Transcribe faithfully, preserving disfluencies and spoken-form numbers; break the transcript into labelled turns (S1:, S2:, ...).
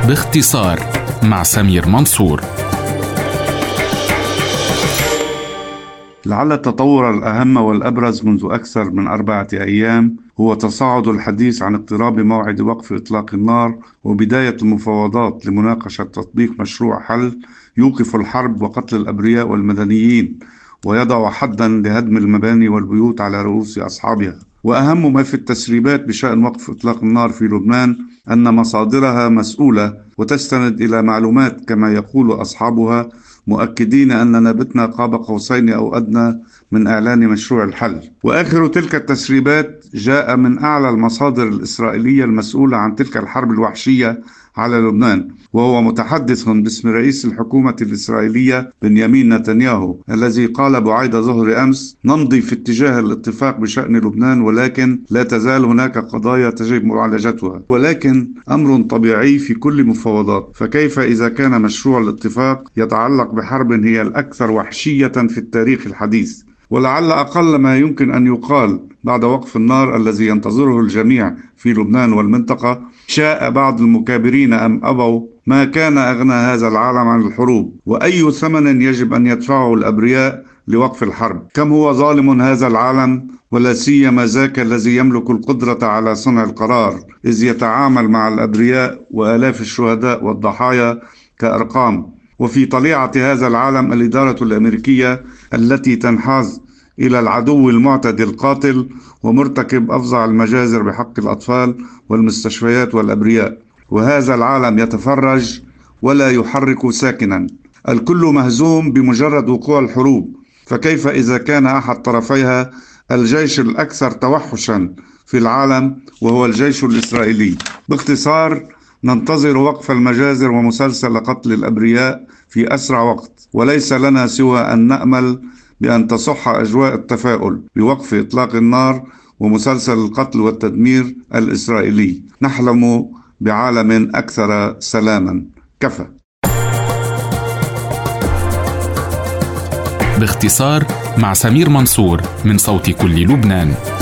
S1: باختصار مع سمير منصور.
S2: لعل التطور الأهم والأبرز منذ أكثر من أربعة أيام هو تصاعد الحديث عن اقتراب موعد وقف إطلاق النار وبداية المفاوضات لمناقشة تطبيق مشروع حل يوقف الحرب وقتل الأبرياء والمدنيين ويضع حدا لهدم المباني والبيوت على رؤوس أصحابها. وأهم ما في التسريبات بشأن وقف إطلاق النار في لبنان أن مصادرها مسؤولة وتستند إلى معلومات كما يقول أصحابها، مؤكدين أننا بتنا قاب قوسين أو أدنى من إعلان مشروع الحل. وآخر تلك التسريبات جاء من أعلى المصادر الإسرائيلية المسؤولة عن تلك الحرب الوحشية على لبنان، وهو متحدث باسم رئيس الحكومة الإسرائيلية بنيامين نتنياهو، الذي قال بعيد ظهر أمس: نمضي في اتجاه الاتفاق بشأن لبنان، ولكن لا تزال هناك قضايا تجب معالجتها، ولكن أمر طبيعي في كل مفاوضات. فكيف إذا كان مشروع الاتفاق يتعلق بحرب هي الأكثر وحشية في التاريخ الحديث؟ ولعل أقل ما يمكن أن يقال بعد وقف النار الذي ينتظره الجميع في لبنان والمنطقة: شاء بعض المكابرين أم أبوا، ما كان أغنى هذا العالم عن الحروب، وأي ثمن يجب أن يدفعه الأبرياء لوقف الحرب. كم هو ظالم هذا العالم، ولا سيما ذاك الذي يملك القدرة على صنع القرار، إذ يتعامل مع الأبرياء وآلاف الشهداء والضحايا كأرقام. وفي طليعة هذا العالم الإدارة الأمريكية التي تنحاز إلى العدو المعتدي القاتل ومرتكب أفظع المجازر بحق الأطفال والمستشفيات والأبرياء، وهذا العالم يتفرج ولا يحرك ساكنا. الكل مهزوم بمجرد وقوع الحروب، فكيف إذا كان أحد طرفيها الجيش الأكثر توحشا في العالم وهو الجيش الإسرائيلي؟ باختصار، ننتظر وقف المجازر ومسلسل قتل الأبرياء في أسرع وقت، وليس لنا سوى أن نأمل بأن تصح أجواء التفاؤل بوقف إطلاق النار ومسلسل القتل والتدمير الإسرائيلي. نحلم بعالم أكثر سلاما. كفى.
S1: باختصار مع سمير منصور من صوت كل لبنان.